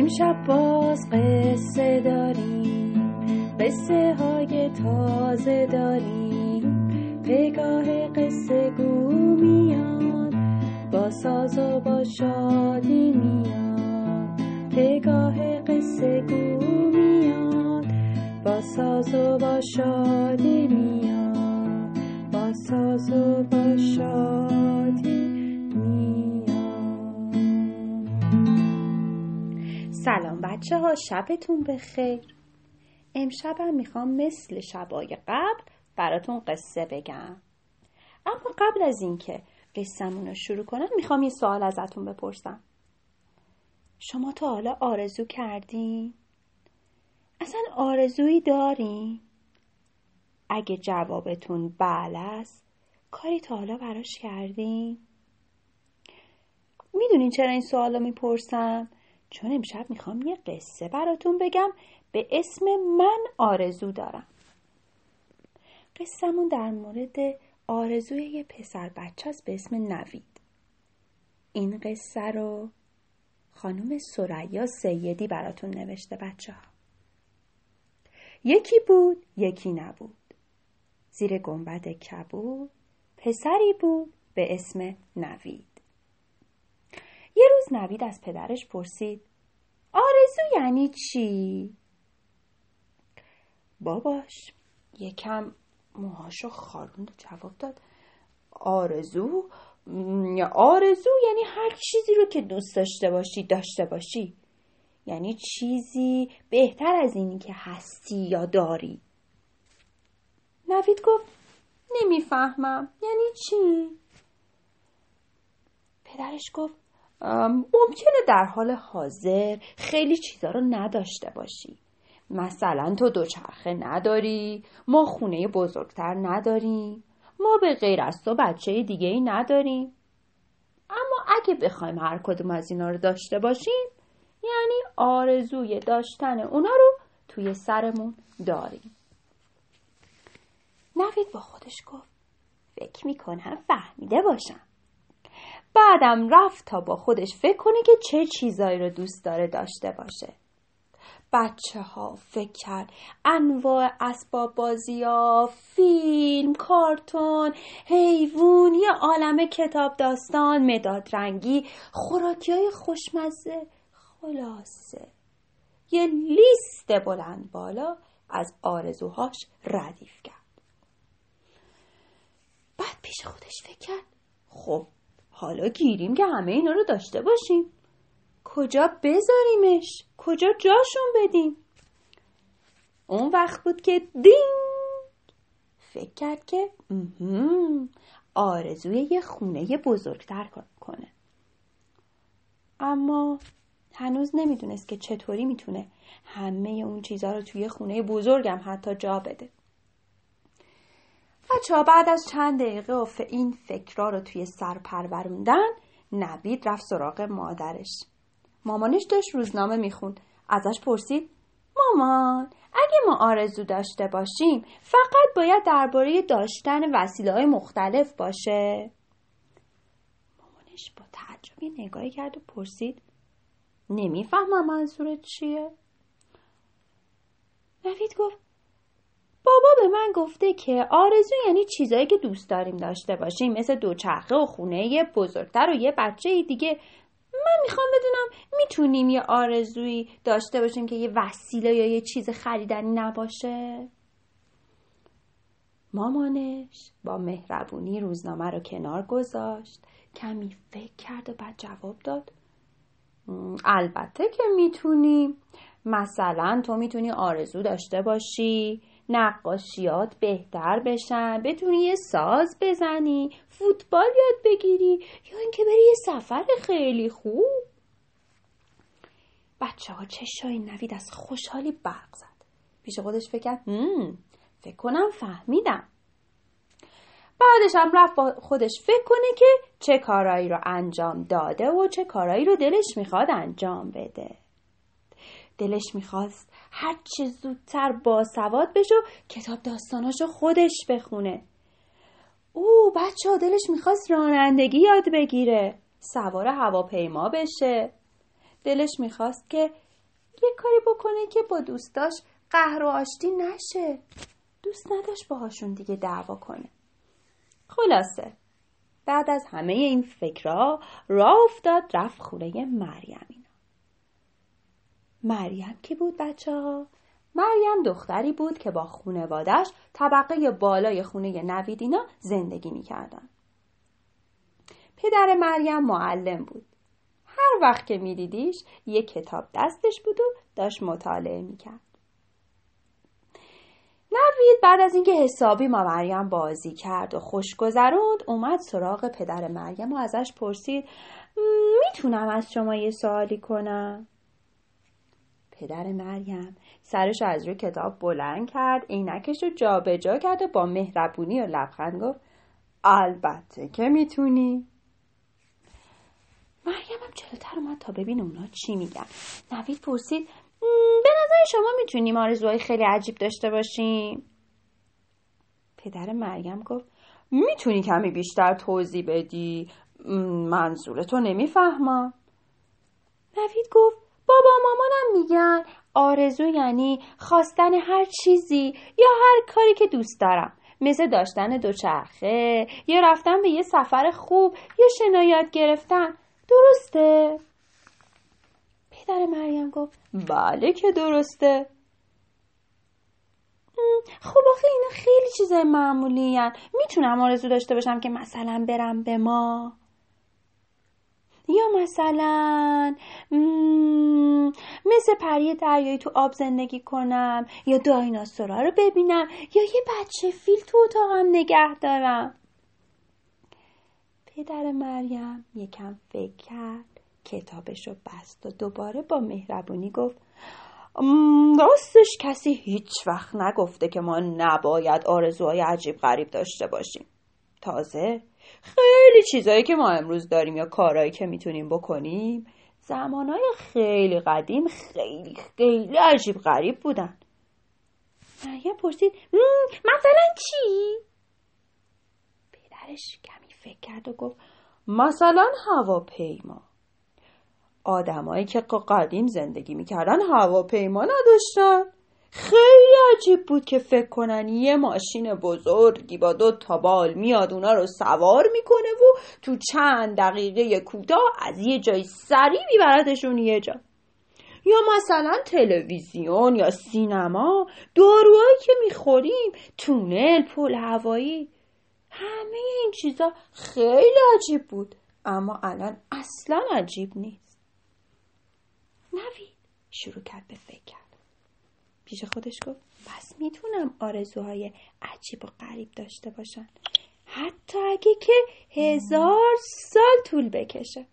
امشب باز قصه داریم، قصه های تازه داریم. پگاه قصه گو میاد، با ساز و با شادی میاد. پگاه قصه گو میاد، با ساز و با شادی میاد. با ساز و با شادی میاد. سلام بچه ها، شبتون بخیر. امشبم میخوام مثل شبای قبل براتون قصه بگم. اما قبل از اینکه قصه‌مون رو شروع کنم میخوام یه سوال ازتون بپرسم. شما تا حالا آرزو کردین؟ اصلا آرزویی دارین؟ اگه جوابتون بله است، کاری تا حالا براش کردین؟ میدونین چرا این سوال رو میپرسم؟ چون امشب میخوام یه قصه براتون بگم به اسم من آرزو دارم. قصه‌مون در مورد آرزوی یه پسر بچه است به اسم نوید. این قصه رو خانم ثریا سیدی براتون نوشته بچه ها. یکی بود یکی نبود. زیر گنبد کبود پسری بود به اسم نوید. یه روز نوید از پدرش پرسید آرزو یعنی چی؟ باباش یکم موهاشو خاروند و جواب داد آرزو یعنی هر چیزی رو که دوست داشته باشی. یعنی چیزی بهتر از اینی که هستی یا داری. نوید گفت نمیفهمم یعنی چی؟ پدرش گفت ممکنه در حال حاضر خیلی چیزا رو نداشته باشی. مثلا تو دوچرخه نداری، ما خونه بزرگتر نداریم، ما به غیر از تو بچه دیگه ای نداریم. اما اگه بخوایم هر کدوم از اینا رو داشته باشیم، یعنی آرزوی داشتن اونا رو توی سرمون داریم. نوید با خودش گفت فکر میکنم فهمیده باشم. بعدم رفت تا با خودش فکر کنه که چه چیزایی رو دوست داره داشته باشه. بچه ها فکر کرد انواع اسباب بازی‌ها، فیلم، کارتون، حیوان، یه عالمه کتاب داستان، مداد رنگی، خوراکی‌های خوشمزه، خلاصه یه لیست بلند بالا از آرزوهاش ردیف کرد. بعد پیش خودش فکر کرد خب حالا گیریم که همه اینا رو داشته باشیم، کجا بذاریمش؟ کجا جاشون بدیم؟ اون وقت بود که دینگ فکر کرد که آرزوی یه خونه بزرگتر کنه. اما هنوز نمیدونست که چطوری میتونه همه اون چیزها رو توی خونه بزرگم حتی جا بده. بچه‌ها بعد از چند دقیقه و این فکرها رو توی سر پروروندن، نوید رفت سراغ مادرش. مامانش داشت روزنامه میخوند. ازش پرسید مامان اگه ما آرزو داشته باشیم فقط باید درباره داشتن وسیله‌های مختلف باشه؟ مامانش با تعجب یه نگاهی کرد و پرسید نمیفهمم منظورت چیه؟ نوید گفت بابا به من گفته که آرزو یعنی چیزایی که دوست داریم داشته باشیم، مثل دوچرخه و خونه بزرگتر و یه بچه دیگه. من میخوام بدونم میتونیم یه آرزویی داشته باشیم که یه وسیله یا یه چیز خریدنی نباشه؟ مامانش با مهربونی روزنامه رو کنار گذاشت، کمی فکر کرد و بعد جواب داد البته که میتونیم. مثلا تو میتونی آرزو داشته باشی نقاشیات بهتر بشن، بتونی یه ساز بزنی، فوتبال یاد بگیری، یا اینکه بری یه سفر خیلی خوب. بچه‌ها چشای نوید از خوشحالی برق زد. پیش خودش فکر کرد فکر کنم فهمیدم. بعدش هم رفت با خودش فکر کنه که چه کارایی رو انجام داده و چه کارایی رو دلش میخواد انجام بده. دلش میخواست هر چه زودتر باسواد بشه و کتاب داستاناشو خودش بخونه. بچه‌ها دلش میخواست رانندگی یاد بگیره، سوار هواپیما بشه. دلش میخواست که یه کاری بکنه که با دوستاش قهر و آشتی نشه. دوست نداشت باهاشون دیگه دعوا کنه. خلاصه بعد از همه این فکرها راه افتاد رفت خونه مریم. مریم کی بود بچه‌ها؟ مریم دختری بود که با خانواده‌اش طبقه بالای خونه نویدینا زندگی می‌کردن. پدر مریم معلم بود. هر وقت که می‌دیدیش یک کتاب دستش بود و داشت مطالعه می‌کرد. نوید بعد از اینکه حسابی با مریم بازی کرد و خوش گذروند اومد سراغ پدر مریم و ازش پرسید میتونم از شما یه سوالی کنم؟ پدر مریم سرش از روی کتاب بلند کرد، عینکش رو جا به جا کرد و با مهربونی و لبخند گفت البته که میتونی. مریم هم جلوتر اومد تا ببین اونا چی میگن. نوید پرسید به نظر شما میتونیم آرزوهای خیلی عجیب داشته باشیم؟ پدر مریم گفت میتونی کمی بیشتر توضیح بدی؟ منظورتو نمیفهمم. نوید گفت بابا مامانم میگن آرزو یعنی خواستن هر چیزی یا هر کاری که دوست دارم، مثل داشتن دوچرخه یا رفتن به یه سفر خوب یا شنا یاد گرفتن. درسته؟ پدر مریم گفت بله که درسته. خب آخه اینا خیلی چیزای معمولی هن. میتونم آرزو داشته باشم که مثلا برم به ماه، یا مثلا مثل پری دریایی تو آب زندگی کنم، یا دایناسورا رو ببینم، یا یه بچه فیل تو اتاقم نگه دارم. پدر مریم یکم فکر کرد، کتابش رو بست و دوباره با مهربونی گفت راستش کسی هیچ وقت نگفته که ما نباید آرزوهای عجیب غریب داشته باشیم. تازه خیلی چیزایی که ما امروز داریم یا کارهایی که میتونیم بکنیم زمانهای خیلی قدیم خیلی خیلی عجیب غریب بودن. مریم پرسید مثلا چی؟ پدرش کمی فکر کرد و گفت مثلا هواپیما. آدمایی که قدیم زندگی میکردن هواپیما نداشتن. خیلی عجیب بود که فکر کنن یه ماشین بزرگی با 2 تا بال میاد اونا رو سوار میکنه و تو چند دقیقه کوتاه از یه جای سریع میبردشون یه جا. یا مثلا تلویزیون یا سینما، داروهایی که میخوریم، تونل، پل هوایی. همه این چیزا خیلی عجیب بود، اما الان اصلا عجیب نیست. نوید شروع کرد به فکر کرد. پیش خودش گفت پس میتونم آرزوهای عجیب و غریب داشته باشم، حتی اگه که 1000 سال طول بکشه.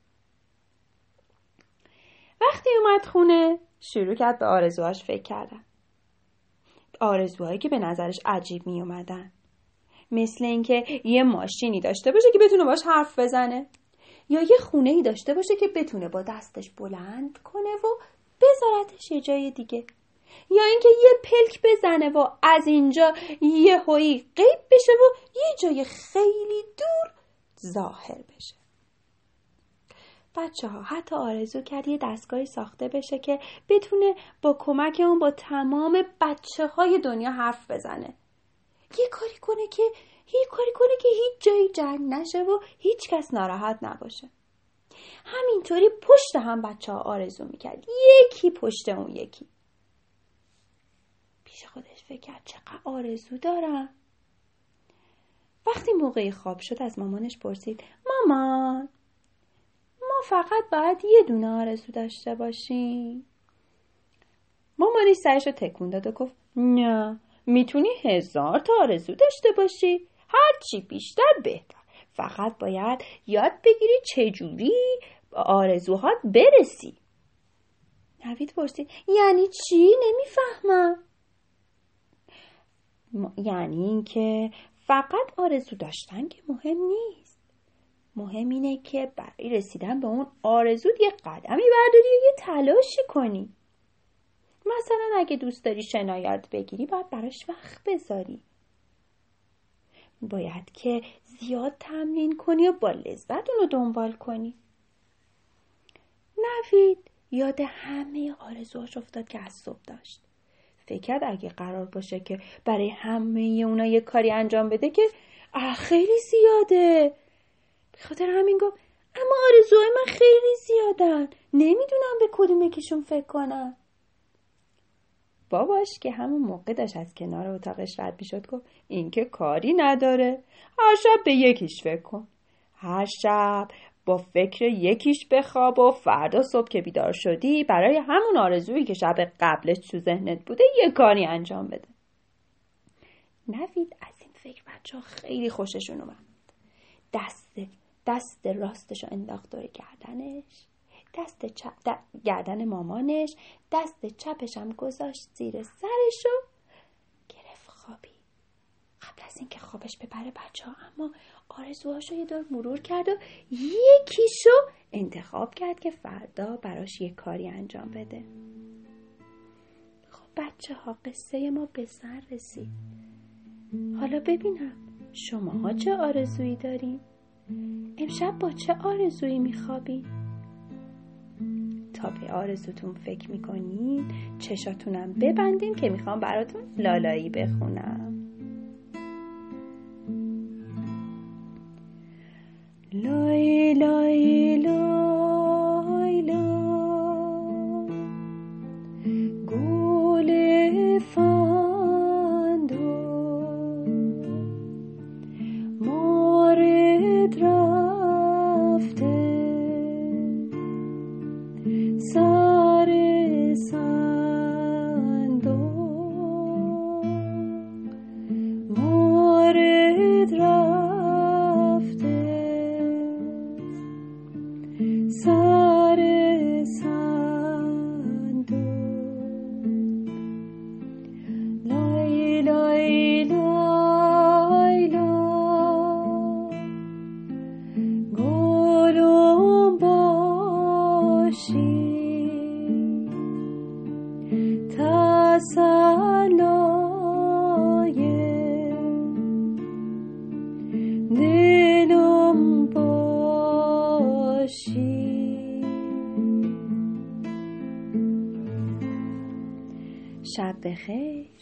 وقتی اومد خونه شروع کرد به آرزوهاش فکر کردن. آرزوهایی که به نظرش عجیب می اومدن، مثل اینکه یه ماشینی داشته باشه که بتونه باش حرف بزنه، یا یه خونه‌ای داشته باشه که بتونه با دستش بلند کنه و بذارتش یه جای دیگه، یا اینکه یه پلک بزنه و از اینجا یه هویی غیب بشه و یه جای خیلی دور ظاهر بشه. بچه‌ها حتی آرزو کرد یه دستگاهی ساخته بشه که بتونه با کمک اون با تمام بچه‌های دنیا حرف بزنه. یه کاری کنه که هیچ جایی جنگ نشه و هیچ کس ناراحت نباشه. همینطوری پشت هم بچه‌ها آرزو میکرد، یکی پشت اون یکی. پیش خودش فکر کرد چقدر آرزو دارم. وقتی موقع خواب شد از مامانش پرسید مامان ما فقط باید یه دونه آرزو داشته باشیم؟ مامانش سرش رو تکون داد و گفت نه، میتونی 1000 تا آرزو داشته باشی، هرچی بیشتر بهتر. فقط باید یاد بگیری چجوری آرزوهات برسی. نوید پرسید یعنی چی؟ نمیفهمم. یعنی این که فقط آرزو داشتن که مهم نیست. مهم اینه که برای رسیدن به اون آرزو یه قدمی برداری و یه تلاشی کنی. مثلا اگه دوست داری شنا یاد بگیری باید براش وقت بذاری. باید که زیاد تمرین کنی و با لذت اونو دنبال کنی. نوید یاد همه آرزوهاش افتاد که از صبح داشت. فکر کرد اگه قرار باشه که برای همه اونا یه کاری انجام بده که خیلی زیاده. به خاطر همین گفت اما آرزوهای من خیلی زیادن، نمیدونم به کدوم یکیشون فکر کنم. باباش که همون موقع داشت از کنار اتاقش رد میشد گفت این که کاری نداره، هر شب به یکیش فکر کن. هر شب با فکر یکیش بخواب و فردا صبح که بیدار شدی برای همون آرزویی که شب قبلش تو ذهنت بوده یه کاری انجام بده. نوید از این فکر بچه‌ها خیلی خوششون اومد. دست راستشو انداخت دور گردنش، دست چپ گردن مامانش، دست چپش هم گذاشت زیر سرش و گرفت خوابی. قبل از اینکه خوابش ببره بچه‌ها اما آرزوهاشو یه دور مرور کرد و یکیشو انتخاب کرد که فردا براش یه کاری انجام بده. خب بچه‌ها قصه ما به سر رسید. حالا ببینم شماها چه آرزویی دارین؟ امشب با چه آرزویی میخوابین؟ تا به آرزوتون فکر میکنین چشاتونم ببندین که میخوام براتون لالایی بخونم. لای لای لای لای گل فندو مارد رفته سر صندوق مارد رفته سر صندوق لای لای لای لای گلم باشی تسلای دلم باشی. شب بخیر.